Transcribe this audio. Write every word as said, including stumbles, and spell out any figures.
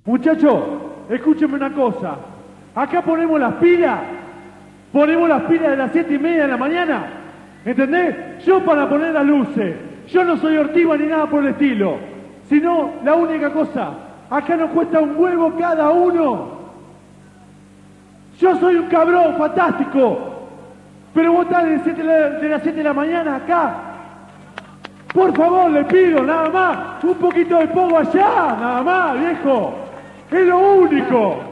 Muchachos, escúchenme una cosa. Acá ponemos las pilas. Ponemos las pilas de las siete y media de la mañana. ¿Entendés? Yo para poner las luces. Yo no soy ortiva ni nada por el estilo. Sino, la única cosa, acá nos cuesta un huevo cada uno. Yo soy un cabrón fantástico. Pero vos estás de, siete de las siete de la mañana acá. Por favor, le pido, nada más. Un poquito de pogo allá, nada más, viejo. Es lo único.